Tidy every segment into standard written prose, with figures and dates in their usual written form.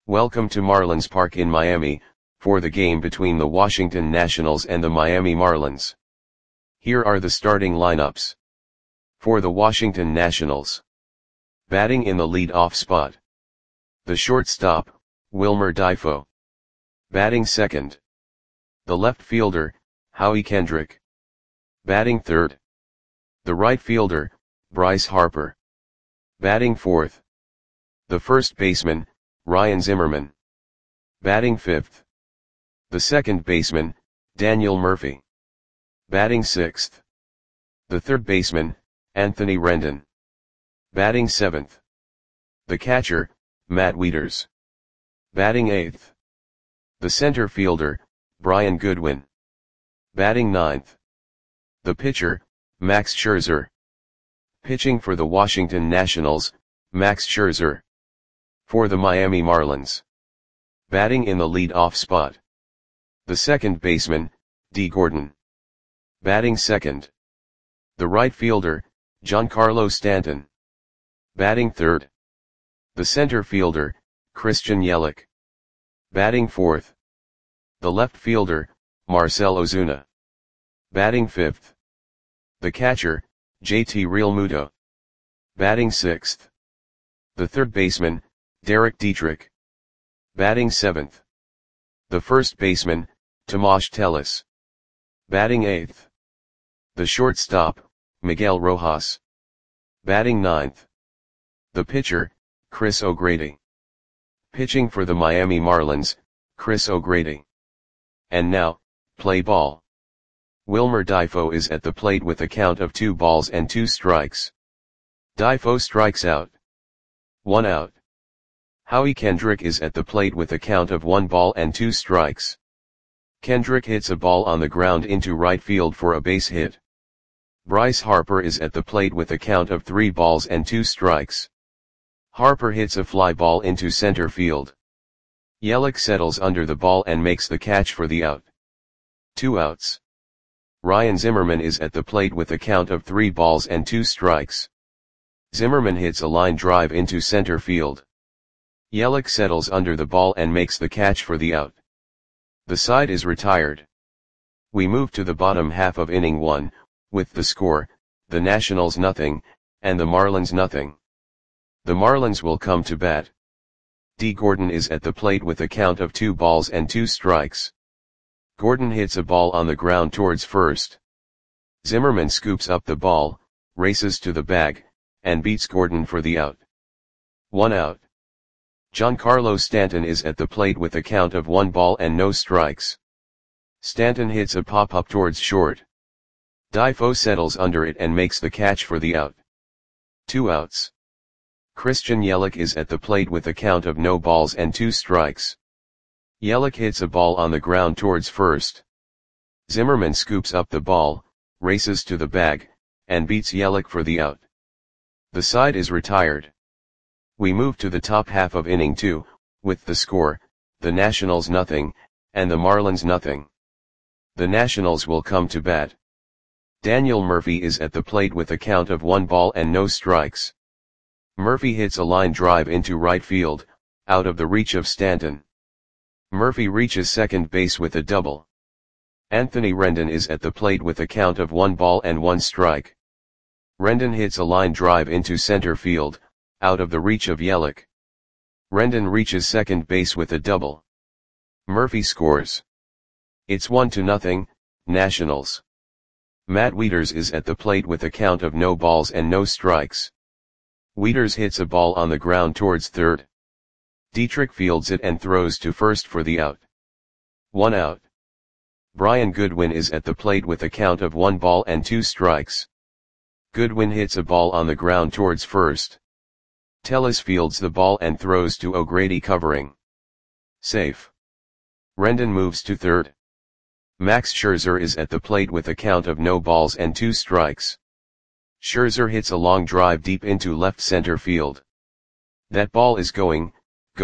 Welcome to Marlins Park in Miami, for the game between the Washington Nationals and the Miami Marlins. Here are the starting lineups. For the Washington Nationals. Batting in the lead-off spot. The shortstop, Wilmer Difo. Batting second. The left fielder, Howie Kendrick. Batting third. The right fielder, Bryce Harper. Batting fourth. The first baseman, Ryan Zimmerman. Batting fifth. The second baseman, Daniel Murphy. Batting sixth. The third baseman, Anthony Rendon. Batting seventh. The catcher, Matt Wieters. Batting eighth. The center fielder, Brian Goodwin. Batting ninth. The pitcher, Max Scherzer. Pitching for the Washington Nationals, Max Scherzer. For the Miami Marlins. Batting in the lead-off spot. The second baseman, Dee Gordon. Batting second. The right fielder, Giancarlo Stanton. Batting third. The center fielder, Christian Yelich. Batting fourth. The left fielder, Marcell Ozuna. Batting fifth. The catcher, JT Realmuto. Batting sixth. The third baseman, Derek Dietrich. Batting seventh. The first baseman, Tomas Teles. Batting eighth. The shortstop, Miguel Rojas. Batting ninth. The pitcher, Chris O'Grady. Pitching for the Miami Marlins, Chris O'Grady. And now, play ball. Wilmer Difo is at the plate with a count of 2 balls and 2 strikes. Difo strikes out. 1 out. Howie Kendrick is at the plate with a count of 1 ball and 2 strikes. Kendrick hits a ball on the ground into right field for a base hit. Bryce Harper is at the plate with a count of 3 balls and 2 strikes. Harper hits a fly ball into center field. Yelich settles under the ball and makes the catch for the out. 2 outs. Ryan Zimmerman is at the plate with a count of 3 balls and 2 strikes. Zimmerman hits a line drive into center field. Yelich settles under the ball and makes the catch for the out. The side is retired. We move to the bottom half of inning 1, with the score, the Nationals nothing, and the Marlins nothing. The Marlins will come to bat. Dee Gordon is at the plate with a count of 2 balls and 2 strikes. Gordon hits a ball on the ground towards first. Zimmerman scoops up the ball, races to the bag, and beats Gordon for the out. 1 out. Giancarlo Stanton is at the plate with a count of 1 ball and no strikes. Stanton hits a pop-up towards short. Difo settles under it and makes the catch for the out. 2 outs. Christian Yelich is at the plate with a count of no balls and 2 strikes. Yelich hits a ball on the ground towards first. Zimmerman scoops up the ball, races to the bag, and beats Yelich for the out. The side is retired. We move to the top half of inning 2, with the score, the Nationals nothing, and the Marlins nothing. The Nationals will come to bat. Daniel Murphy is at the plate with a count of 1 ball and no strikes. Murphy hits a line drive into right field, out of the reach of Stanton. Murphy reaches second base with a double. Anthony Rendon is at the plate with a count of 1 ball and 1 strike. Rendon hits a line drive into center field, out of the reach of Yelich. Rendon reaches second base with a double. Murphy scores. It's 1-0, Nationals. Matt Wieters is at the plate with a count of no balls and no strikes. Wieters hits a ball on the ground towards third. Dietrich fields it and throws to first for the out. 1 out. Brian Goodwin is at the plate with a count of 1 ball and 2 strikes. Goodwin hits a ball on the ground towards first. Teles fields the ball and throws to O'Grady covering. Safe. Rendon moves to third. Max Scherzer is at the plate with a count of no balls and 2 strikes. Scherzer hits a long drive deep into left center field. That ball is gone.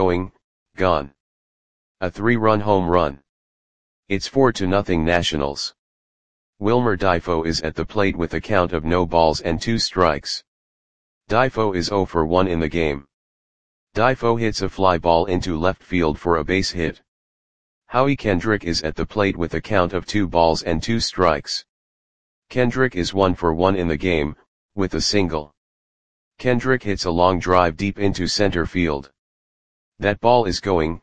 A 3-run home run. It's 4-0 Nationals. Wilmer Difo is at the plate with a count of no balls and 2 strikes. Difo is 0 for 1 in the game. Difo hits a fly ball into left field for a base hit. Howie Kendrick is at the plate with a count of 2 balls and 2 strikes. Kendrick is 1 for 1 in the game, with a single. Kendrick hits a long drive deep into center field. That ball is gone.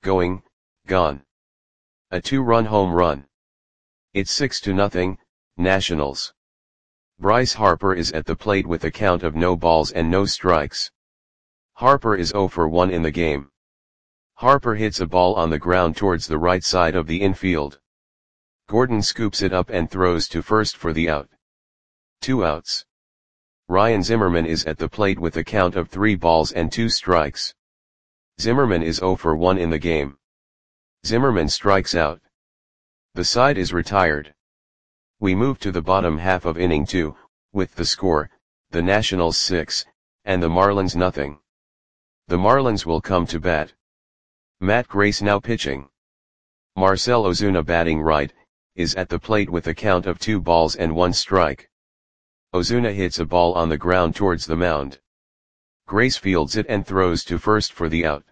A 2-run home run. It's 6-0, Nationals. Bryce Harper is at the plate with a count of no balls and no strikes. Harper is 0 for 1 in the game. Harper hits a ball on the ground towards the right side of the infield. Gordon scoops it up and throws to first for the out. 2 outs. Ryan Zimmerman is at the plate with a count of 3 balls and 2 strikes. Zimmerman is 0 for 1 in the game. Zimmerman strikes out. The side is retired. We move to the bottom half of inning 2, with the score, the Nationals 6, and the Marlins nothing. The Marlins will come to bat. Matt Grace now pitching. Marcell Ozuna batting right, is at the plate with a count of 2 balls and 1 strike. Ozuna hits a ball on the ground towards the mound. Grace fields it and throws to first for the out.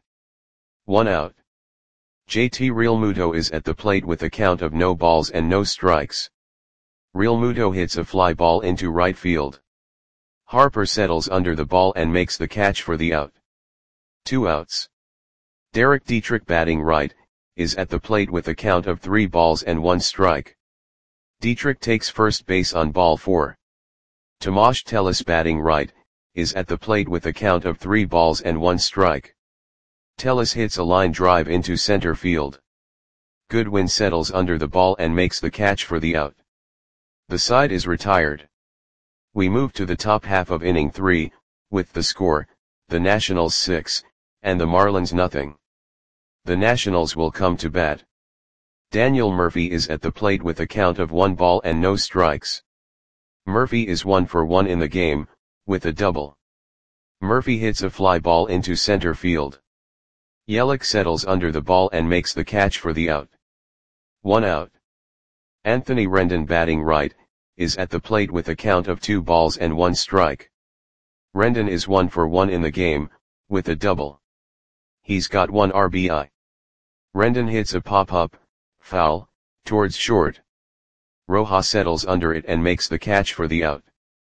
1 out. JT Realmuto is at the plate with a count of no balls and no strikes. Realmuto hits a fly ball into right field. Harper settles under the ball and makes the catch for the out. 2 outs. Derek Dietrich batting right, is at the plate with a count of 3 balls and 1 strike. Dietrich takes first base on ball 4. Tomas Tellis batting right, is at the plate with a count of 3 balls and 1 strike. Tellis hits a line drive into center field. Goodwin settles under the ball and makes the catch for the out. The side is retired. We move to the top half of inning 3, with the score, the Nationals 6, and the Marlins nothing. The Nationals will come to bat. Daniel Murphy is at the plate with a count of 1 ball and no strikes. Murphy is 1 for 1 in the game, with a double. Murphy hits a fly ball into center field. Yelich settles under the ball and makes the catch for the out. 1 out. Anthony Rendon batting right, is at the plate with a count of 2 balls and 1 strike. Rendon is 1 for 1 in the game, with a double. He's got 1 RBI. Rendon hits a pop-up, foul, towards short. Rojas settles under it and makes the catch for the out.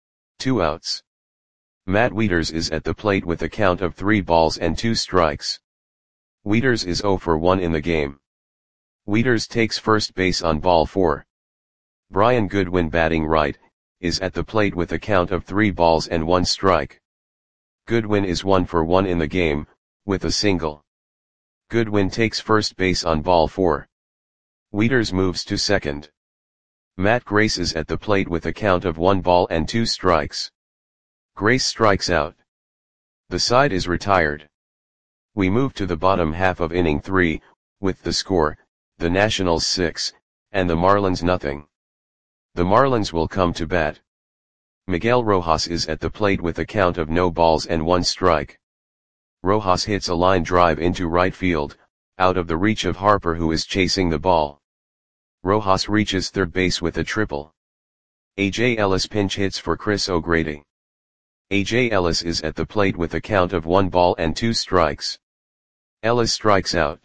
2 outs. Matt Wieters is at the plate with a count of 3 balls and 2 strikes. Wieters is 0 for 1 in the game. Wieters takes first base on ball 4. Brian Goodwin batting right, is at the plate with a count of 3 balls and 1 strike. Goodwin is 1 for 1 in the game, with a single. Goodwin takes first base on ball 4. Wieters moves to second. Matt Grace is at the plate with a count of 1 ball and 2 strikes. Grace strikes out. The side is retired. We move to the bottom half of inning 3, with the score, the Nationals 6, and the Marlins nothing. The Marlins will come to bat. Miguel Rojas is at the plate with a count of no balls and 1 strike. Rojas hits a line drive into right field, out of the reach of Harper who is chasing the ball. Rojas reaches third base with a triple. A.J. Ellis pinch hits for Chris O'Grady. A.J. Ellis is at the plate with a count of 1 ball and 2 strikes. Ellis strikes out.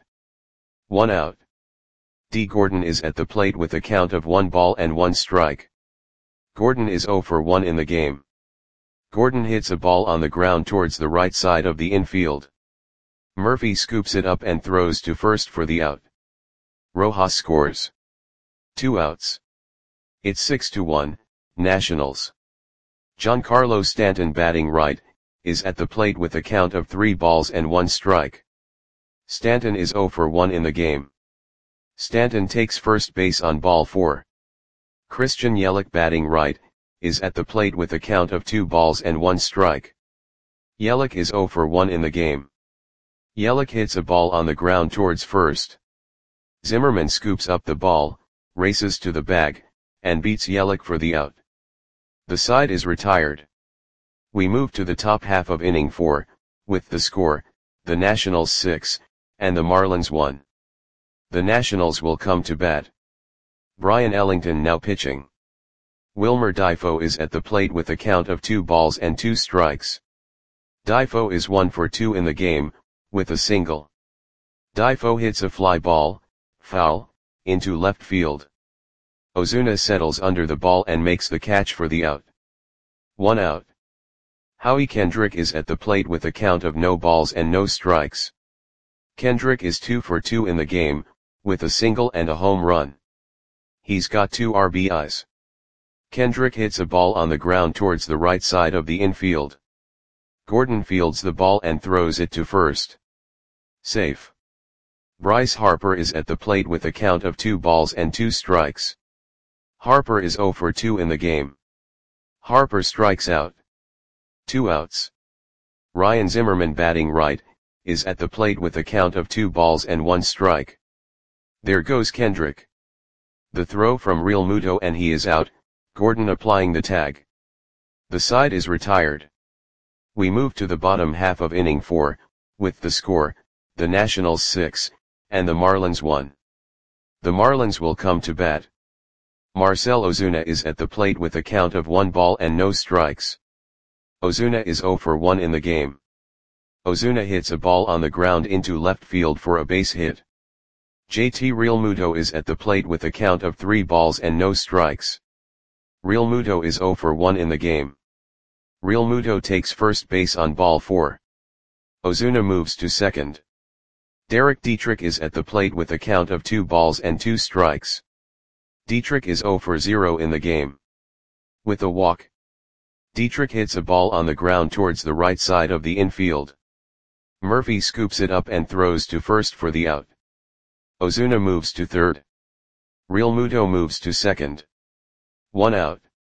1 out. D. Gordon is at the plate with a count of 1 ball and 1 strike. Gordon is 0 for 1 in the game. Gordon hits a ball on the ground towards the right side of the infield. Murphy scoops it up and throws to first for the out. Rojas scores. 2 outs. It's 6-1, Nationals. Giancarlo Stanton batting right, is at the plate with a count of 3 balls and 1 strike. Stanton is 0 for 1 in the game. Stanton takes first base on ball 4. Christian Yelich batting right, is at the plate with a count of 2 balls and 1 strike. Yelich is 0 for 1 in the game. Yelich hits a ball on the ground towards first. Zimmerman scoops up the ball, races to the bag, and beats Yelich for the out. The side is retired. We move to the top half of inning 4, with the score, the Nationals 6, and the Marlins 1. The Nationals will come to bat. Brian Ellington now pitching. Wilmer Difo is at the plate with a count of 2 balls and 2 strikes. Difo is 1 for 2 in the game, with a single. Difo hits a fly ball, foul, into left field. Ozuna settles under the ball and makes the catch for the out. 1 out. Howie Kendrick is at the plate with a count of no balls and no strikes. Kendrick is 2 for 2 in the game, with a single and a home run. He's got 2 RBIs. Kendrick hits a ball on the ground towards the right side of the infield. Gordon fields the ball and throws it to first. Safe. Bryce Harper is at the plate with a count of 2 balls and 2 strikes. Harper is 0 for 2 in the game. Harper strikes out. 2 outs. Ryan Zimmerman, batting right, is at the plate with a count of 2 balls and 1 strike. There goes Kendrick. The throw from Real Muto and he is out, Gordon applying the tag. The side is retired. We move to the bottom half of inning 4, with the score, the Nationals 6, and the Marlins 1. The Marlins will come to bat. Marcell Ozuna is at the plate with a count of 1 ball and no strikes. Ozuna is 0 for 1 in the game. Ozuna hits a ball on the ground into left field for a base hit. JT Realmuto is at the plate with a count of 3 balls and no strikes. Realmuto is 0 for 1 in the game. Realmuto takes first base on ball 4. Ozuna moves to second. Derek Dietrich is at the plate with a count of 2 balls and 2 strikes. Dietrich is 0 for 0 in the game. With a walk, Dietrich hits a ball on the ground towards the right side of the infield. Murphy scoops it up and throws to first for the out. Ozuna moves to third. Realmuto moves to second. 1 out.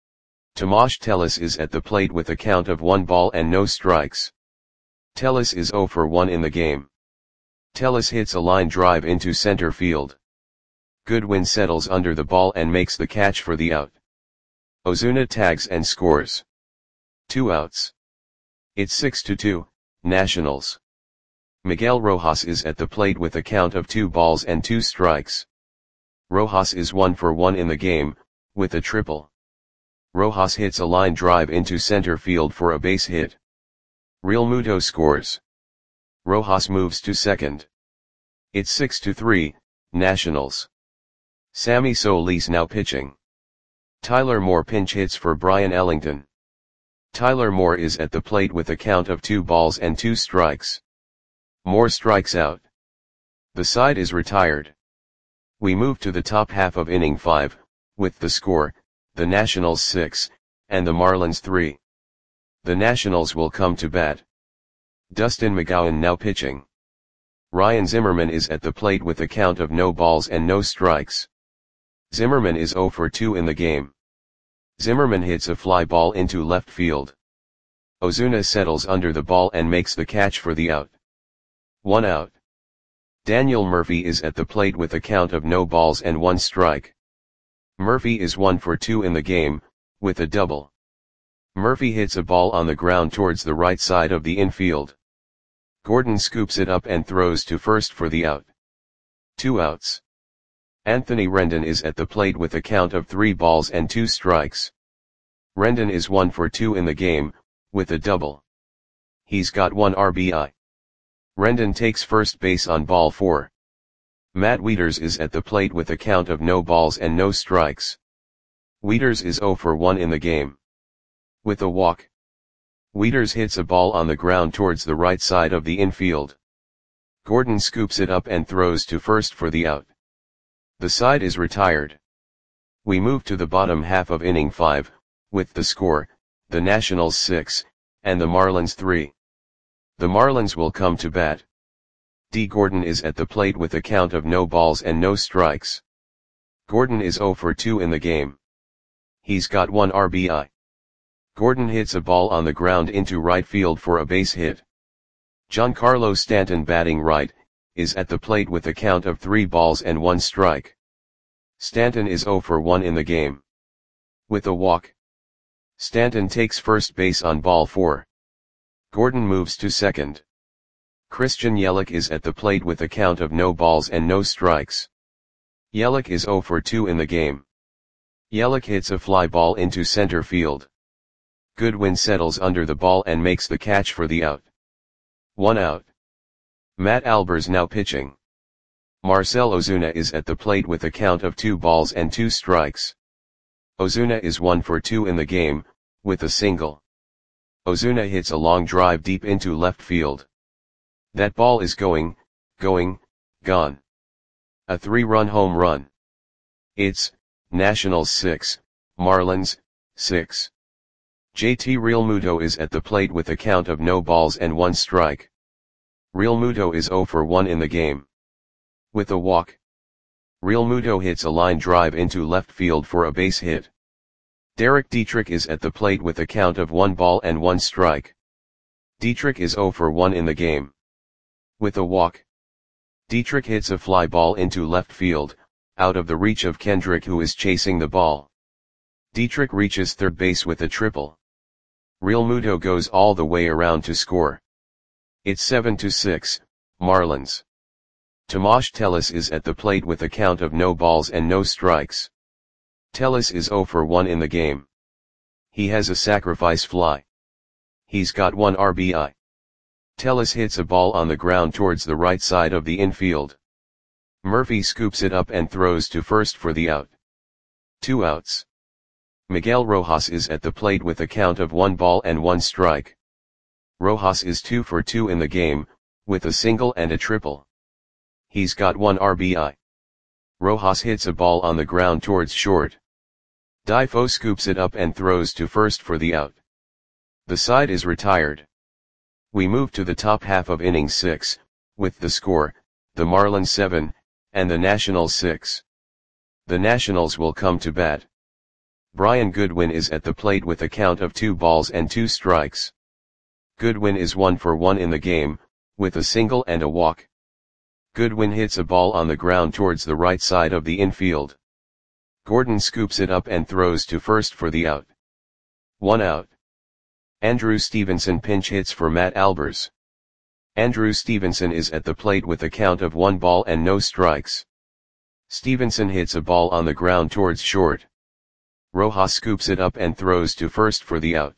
Tomas Tellez is at the plate with a count of 1 ball and no strikes. Tellez is 0 for 1 in the game. Tellez hits a line drive into center field. Goodwin settles under the ball and makes the catch for the out. Ozuna tags and scores. 2 outs. It's 6-2, Nationals. Miguel Rojas is at the plate with a count of 2 balls and 2 strikes. Rojas is 1 for 1 in the game, with a triple. Rojas hits a line drive into center field for a base hit. Realmuto scores. Rojas moves to second. It's 6-3, Nationals. Sammy Solis now pitching. Tyler Moore pinch hits for Brian Ellington. Tyler Moore is at the plate with a count of 2 balls and 2 strikes. Moore strikes out. The side is retired. We move to the top half of inning 5, with the score, the Nationals 6, and the Marlins 3. The Nationals will come to bat. Dustin McGowan now pitching. Ryan Zimmerman is at the plate with a count of no balls and no strikes. Zimmerman is 0 for 2 in the game. Zimmerman hits a fly ball into left field. Ozuna settles under the ball and makes the catch for the out. 1 out. Daniel Murphy is at the plate with a count of no balls and 1 strike. Murphy is 1 for 2 in the game, with a double. Murphy hits a ball on the ground towards the right side of the infield. Gordon scoops it up and throws to first for the out. 2 outs. Anthony Rendon is at the plate with a count of 3 balls and 2 strikes. Rendon is 1 for 2 in the game, with a double. He's got 1 RBI. Rendon takes first base on ball 4. Matt Wieters is at the plate with a count of no balls and no strikes. Wieters is 0 for 1 in the game. With a walk, Wieters hits a ball on the ground towards the right side of the infield. Gordon scoops it up and throws to first for the out. The side is retired. We move to the bottom half of inning 5, with the score, the Nationals 6, and the Marlins 3. The Marlins will come to bat. D. Gordon is at the plate with a count of no balls and no strikes. Gordon is 0 for 2 in the game. He's got 1 RBI. Gordon hits a ball on the ground into right field for a base hit. Giancarlo Stanton, batting right, is at the plate with a count of 3 balls and 1 strike. Stanton is 0 for 1 in the game. With a walk, Stanton takes first base on ball 4. Gordon moves to second. Christian Yelich is at the plate with a count of no balls and no strikes. Yelich is 0 for 2 in the game. Yelich hits a fly ball into center field. Goodwin settles under the ball and makes the catch for the out. 1 out. Matt Albers now pitching. Marcell Ozuna is at the plate with a count of 2 balls and 2 strikes. Ozuna is 1 for 2 in the game, with a single. Ozuna hits a long drive deep into left field. That ball is going, gone. A 3-run home run. It's Nationals 6, Marlins 6. JT Realmuto is at the plate with a count of no balls and 1 strike. Realmuto is 0 for 1 in the game. With a walk. Realmuto hits a line drive into left field for a base hit. Derek Dietrich is at the plate with a count of 1 ball and 1 strike. Dietrich is 0 for 1 in the game. With a walk. Dietrich hits a fly ball into left field, out of the reach of Kendrick, who is chasing the ball. Dietrich reaches third base with a triple. Realmuto goes all the way around to score. It's 7-6, Marlins. Tomas Tellis is at the plate with a count of no balls and no strikes. Tellis is 0 for 1 in the game. He has a sacrifice fly. He's got 1 RBI. Tellis hits a ball on the ground towards the right side of the infield. Murphy scoops it up and throws to first for the out. 2 outs. Miguel Rojas is at the plate with a count of 1 ball and 1 strike. Rojas is 2 for 2 in the game, with a single and a triple. He's got 1 RBI. Rojas hits a ball on the ground towards short. Difo scoops it up and throws to first for the out. The side is retired. We move to the top half of inning 6, with the score, the Marlins 7, and the Nationals 6. The Nationals will come to bat. Brian Goodwin is at the plate with a count of 2 balls and 2 strikes. Goodwin is 1 for 1 in the game, with a single and a walk. Goodwin hits a ball on the ground towards the right side of the infield. Gordon scoops it up and throws to first for the out. 1 out. Andrew Stevenson pinch hits for Matt Albers. Andrew Stevenson is at the plate with a count of 1 ball and no strikes. Stevenson hits a ball on the ground towards short. Rojas scoops it up and throws to first for the out.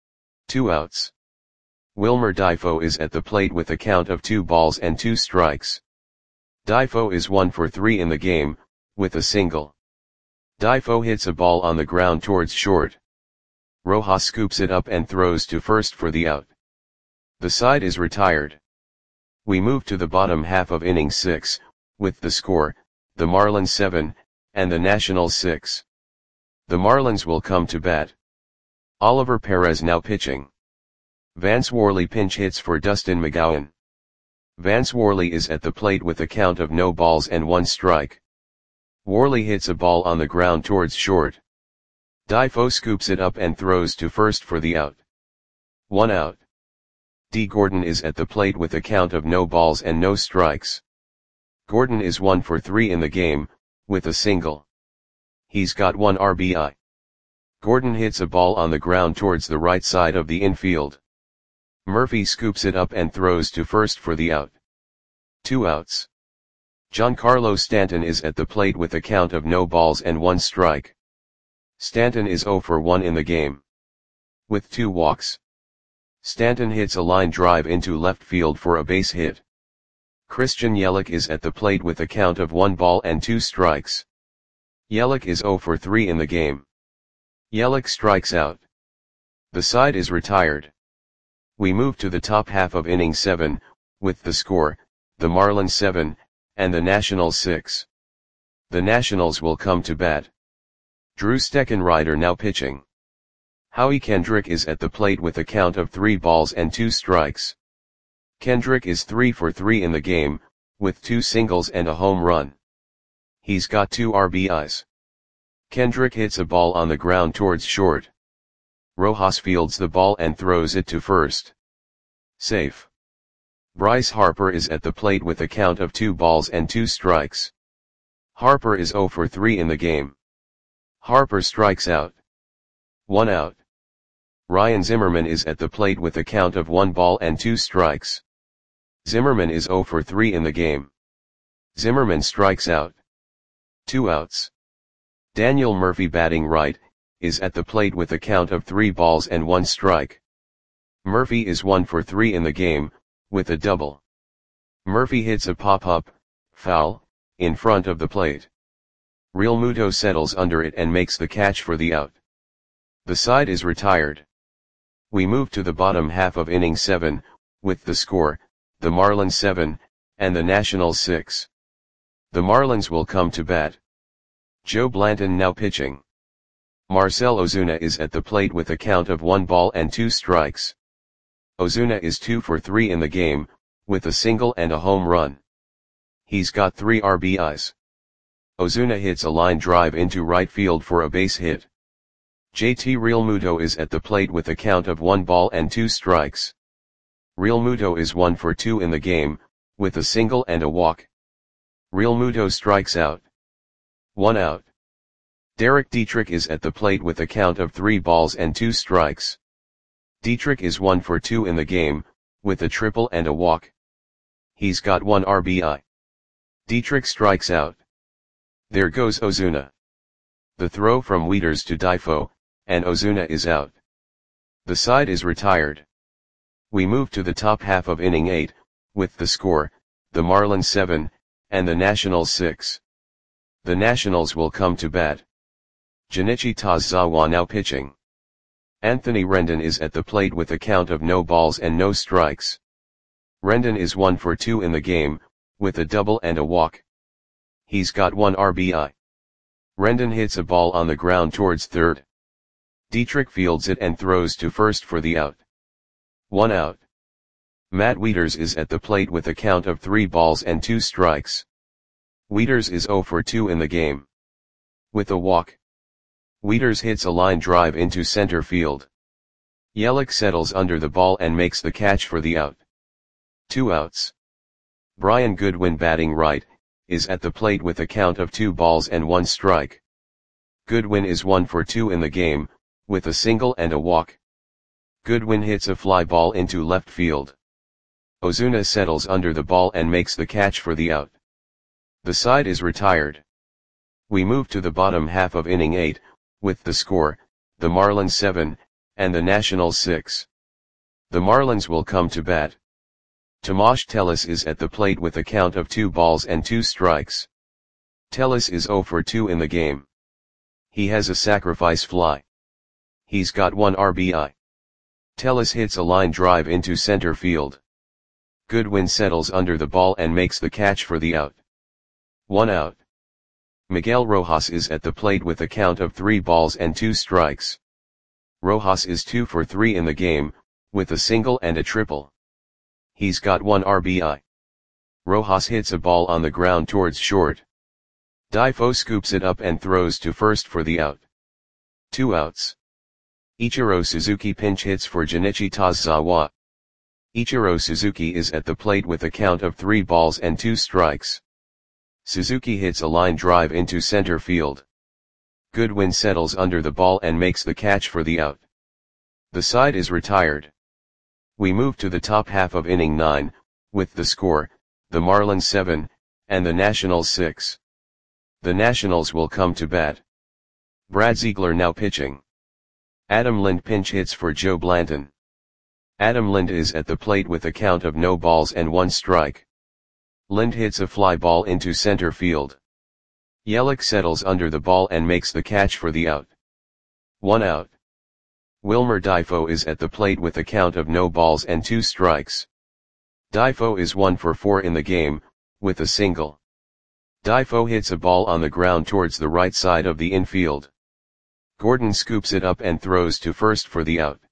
2 outs. Wilmer Difo is at the plate with a count of 2 balls and 2 strikes. Difo is 1 for 3 in the game, with a single. Difo hits a ball on the ground towards short. Rojas scoops it up and throws to first for the out. The side is retired. We move to the bottom half of inning 6, with the score, the Marlins 7, and the Nationals 6. The Marlins will come to bat. Oliver Perez now pitching. Vance Worley pinch hits for Dustin McGowan. Vance Worley is at the plate with a count of no balls and 1 strike. Worley hits a ball on the ground towards short. Difo scoops it up and throws to first for the out. 1 out. D. Gordon is at the plate with a count of no balls and no strikes. Gordon is 1 for 3 in the game, with a single. He's got 1 RBI. Gordon hits a ball on the ground towards the right side of the infield. Murphy scoops it up and throws to first for the out. 2 outs. Giancarlo Stanton is at the plate with a count of no balls and 1 strike. Stanton is 0 for 1 in the game. With 2 walks. Stanton hits a line drive into left field for a base hit. Christian Yelich is at the plate with a count of 1 ball and 2 strikes. Yelich is 0 for 3 in the game. Yelich strikes out. The side is retired. We move to the top half of inning 7, with the score, the Marlins 7, and the Nationals 6. The Nationals will come to bat. Drew Steckenrider now pitching. Howie Kendrick is at the plate with a count of 3 balls and 2 strikes. Kendrick is 3 for 3 in the game, with 2 singles and a home run. He's got 2 RBIs. Kendrick hits a ball on the ground towards short. Rojas fields the ball and throws it to first. Safe. Bryce Harper is at the plate with a count of 2 balls and 2 strikes. Harper is 0 for 3 in the game. Harper strikes out. 1 out. Ryan Zimmerman is at the plate with a count of 1 ball and 2 strikes. Zimmerman is 0 for 3 in the game. Zimmerman strikes out. 2 outs. Daniel Murphy batting right, is at the plate with a count of 3 balls and 1 strike. Murphy is 1 for 3 in the game, with a double. Murphy hits a pop-up, foul, in front of the plate. Real Muto settles under it and makes the catch for the out. The side is retired. We move to the bottom half of inning 7, with the score, the Marlins 7, and the Nationals 6. The Marlins will come to bat. Joe Blanton now pitching. Marcell Ozuna is at the plate with a count of 1 ball and 2 strikes. Ozuna is 2 for 3 in the game, with a single and a home run. He's got 3 RBIs. Ozuna hits a line drive into right field for a base hit. JT Realmuto is at the plate with a count of 1 ball and 2 strikes. Realmuto is 1 for 2 in the game, with a single and a walk. Realmuto strikes out. 1 out. Derek Dietrich is at the plate with a count of 3 balls and 2 strikes. Dietrich is 1 for 2 in the game, with a triple and a walk. He's got 1 RBI. Dietrich strikes out. There goes Ozuna. The throw from Wieters to Difo, and Ozuna is out. The side is retired. We move to the top half of inning 8, with the score, the Marlins 7, and the Nationals 6. The Nationals will come to bat. Junichi Tazawa now pitching. Anthony Rendon is at the plate with a count of no balls and no strikes. Rendon is 1 for 2 in the game, with a double and a walk. He's got 1 RBI. Rendon hits a ball on the ground towards third. Dietrich fields it and throws to first for the out. 1 out. Matt Wieters is at the plate with a count of 3 balls and 2 strikes. Wieters is 0 for 2 in the game. With a walk. Wieters hits a line drive into center field. Yelich settles under the ball and makes the catch for the out. 2 outs. Brian Goodwin batting right, is at the plate with a count of 2 balls and 1 strike. Goodwin is 1 for 2 in the game, with a single and a walk. Goodwin hits a fly ball into left field. Ozuna settles under the ball and makes the catch for the out. The side is retired. We move to the bottom half of inning 8, with the score, the Marlins 7, and the Nationals 6. The Marlins will come to bat. Tomas Tellis is at the plate with a count of 2 balls and 2 strikes. Tellis is 0 for 2 in the game. He has a sacrifice fly. He's got 1 RBI. Tellis hits a line drive into center field. Goodwin settles under the ball and makes the catch for the out. 1 out. Miguel Rojas is at the plate with a count of 3 balls and 2 strikes. Rojas is 2 for 3 in the game, with a single and a triple. He's got 1 RBI. Rojas hits a ball on the ground towards short. Difo scoops it up and throws to first for the out. 2 outs. Ichiro Suzuki pinch hits for Junichi Tazawa. Ichiro Suzuki is at the plate with a count of 3 balls and 2 strikes. Suzuki hits a line drive into center field. Goodwin settles under the ball and makes the catch for the out. The side is retired. We move to the top half of inning 9, with the score, the Marlins 7, and the Nationals 6. The Nationals will come to bat. Brad Ziegler now pitching. Adam Lind pinch hits for Joe Blanton. Adam Lind is at the plate with a count of no balls and 1 strike. Lind hits a fly ball into center field. Yelich settles under the ball and makes the catch for the out. 1 out. Wilmer Difo is at the plate with a count of no balls and 2 strikes. Difo is 1 for 4 in the game, with a single. Difo hits a ball on the ground towards the right side of the infield. Gordon scoops it up and throws to first for the out.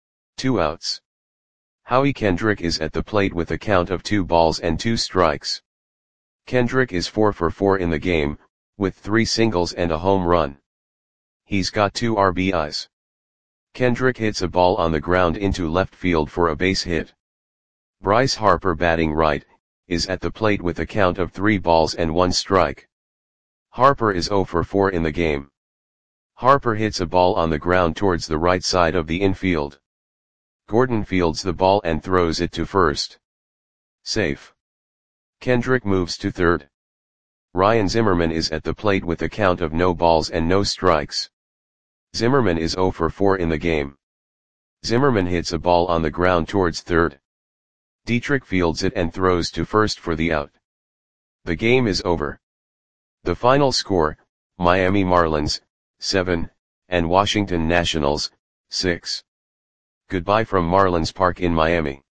2 outs. Howie Kendrick is at the plate with a count of 2 balls and 2 strikes. Kendrick is 4 for 4 in the game, with 3 singles and a home run. He's got 2 RBIs. Kendrick hits a ball on the ground into left field for a base hit. Bryce Harper batting right, is at the plate with a count of 3 balls and 1 strike. Harper is 0 for 4 in the game. Harper hits a ball on the ground towards the right side of the infield. Gordon fields the ball and throws it to first. Safe. Kendrick moves to third. Ryan Zimmerman is at the plate with a count of no balls and no strikes. Zimmerman is 0 for 4 in the game. Zimmerman hits a ball on the ground towards third. Dietrich fields it and throws to first for the out. The game is over. The final score, Miami Marlins, 7, and Washington Nationals, 6. Goodbye from Marlins Park in Miami.